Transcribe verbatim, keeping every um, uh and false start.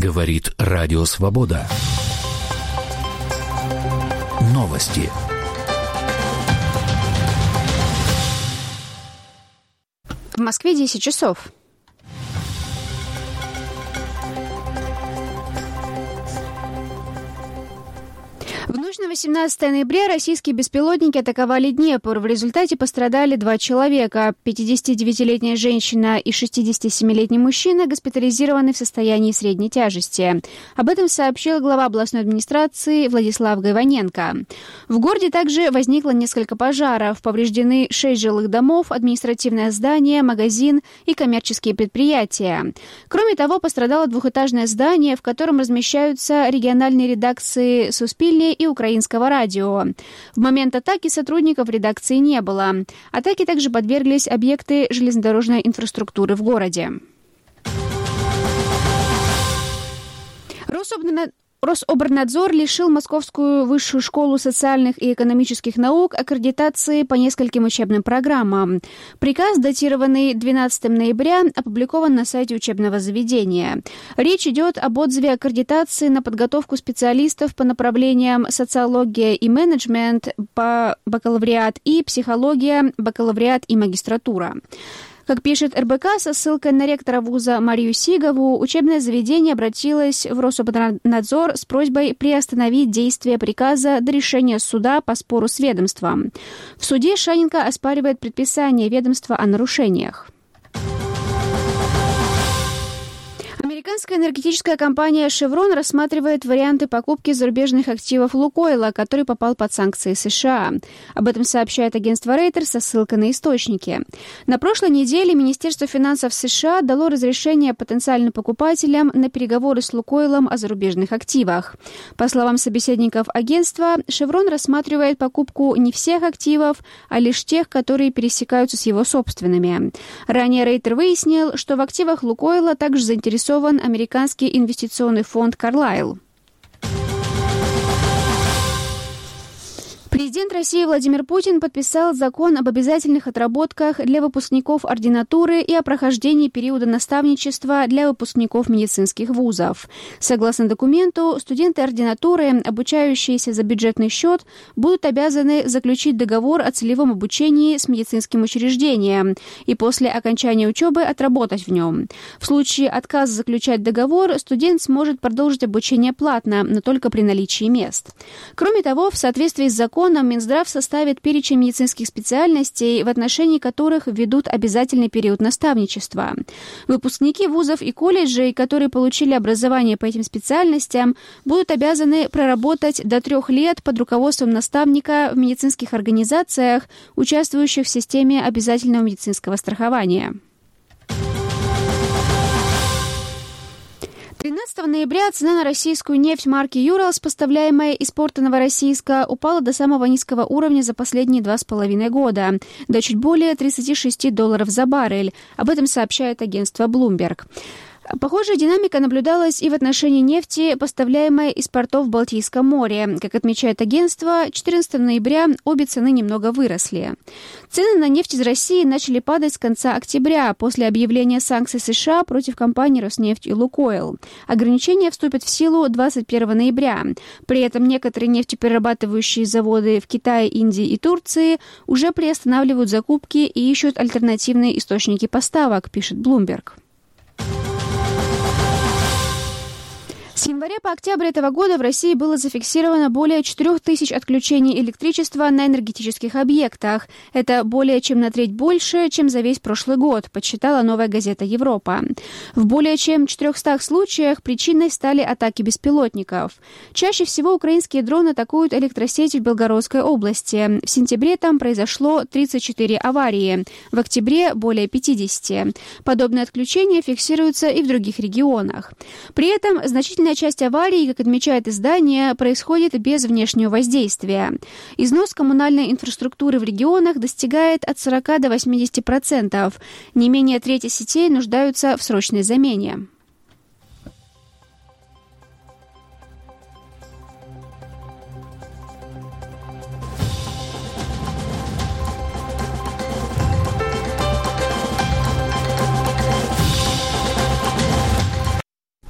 Говорит Радио Свобода. Новости. В Москве десять часов. В ночь на восемнадцатое ноября российские беспилотники атаковали Днепр. В результате пострадали два человека. пятидесятидевятилетняя женщина и шестидесятисемилетний мужчина госпитализированы в состоянии средней тяжести. Об этом сообщил глава областной администрации Владислав Гайваненко. В городе также возникло несколько пожаров. Повреждены шесть жилых домов, административное здание, магазин и коммерческие предприятия. Кроме того, пострадало двухэтажное здание, в котором размещаются региональные редакции «Суспильне» и «Украинского радио». В момент атаки сотрудников редакции не было. Атаке также подверглись объекты железнодорожной инфраструктуры в городе. Рособнадзор Рособорнадзор лишил Московскую высшую школу социальных и экономических наук аккредитации по нескольким учебным программам. Приказ, датированный двенадцатого ноября, опубликован на сайте учебного заведения. Речь идет об отзыве аккредитации на подготовку специалистов по направлениям социология и менеджмент по бакалавриат и психология, бакалавриат и магистратура. Как пишет эр бэ ка со ссылкой на ректора вуза Марию Сигову, учебное заведение обратилось в Рособорнадзор с просьбой приостановить действие приказа до решения суда по спору с ведомством. В суде Шаненко оспаривает предписание ведомства о нарушениях. Американская энергетическая компания «Шеврон» рассматривает варианты покупки зарубежных активов «Лукойла», который попал под санкции США. Об этом сообщает агентство Reuters со ссылкой на источники. На прошлой неделе Министерство финансов США дало разрешение потенциальным покупателям на переговоры с «Лукойлом» о зарубежных активах. По словам собеседников агентства, «Шеврон» рассматривает покупку не всех активов, а лишь тех, которые пересекаются с его собственными. Ранее Рейтер выяснил, что в активах «Лукойла» также заинтересован американский инвестиционный фонд «Карлайл». Президент России Владимир Путин подписал закон об обязательных отработках для выпускников ординатуры и о прохождении периода наставничества для выпускников медицинских вузов. Согласно документу, студенты ординатуры, обучающиеся за бюджетный счет, будут обязаны заключить договор о целевом обучении с медицинским учреждением и после окончания учебы отработать в нем. В случае отказа заключать договор, студент сможет продолжить обучение платно, но только при наличии мест. Кроме того, в соответствии с законом, Минздрав составит перечень медицинских специальностей, в отношении которых введут обязательный период наставничества. Выпускники вузов и колледжей, которые получили образование по этим специальностям, будут обязаны проработать до трех лет под руководством наставника в медицинских организациях, участвующих в системе обязательного медицинского страхования. тринадцатого ноября цена на российскую нефть марки «Юралс», поставляемая из порта Новороссийска, упала до самого низкого уровня за последние два с половиной года, до чуть более тридцати шести долларов за баррель. Об этом сообщает агентство Bloomberg. Похожая динамика наблюдалась и в отношении нефти, поставляемой из портов в Балтийском море. Как отмечает агентство, четырнадцатого ноября обе цены немного выросли. Цены на нефть из России начали падать с конца октября после объявления санкций США против компаний «Роснефть» и «Лукойл». Ограничения вступят в силу двадцать первого ноября. При этом некоторые нефтеперерабатывающие заводы в Китае, Индии и Турции уже приостанавливают закупки и ищут альтернативные источники поставок, пишет Bloomberg. С января по октябрь этого года в России было зафиксировано более четырех тысяч отключений электричества на энергетических объектах. Это более чем на треть больше, чем за весь прошлый год, подсчитала «Новая газета Европа». В более чем четырехстах случаях причиной стали атаки беспилотников. Чаще всего украинские дроны атакуют электросеть в Белгородской области. В сентябре там произошло тридцать четыре аварии, в октябре более пятидесяти. Подобные отключения фиксируются и в других регионах. При этом значительная часть аварий, как отмечает издание, происходит без внешнего воздействия. Износ коммунальной инфраструктуры в регионах достигает от сорока до восьмидесяти процентов. Не менее трети сетей нуждаются в срочной замене.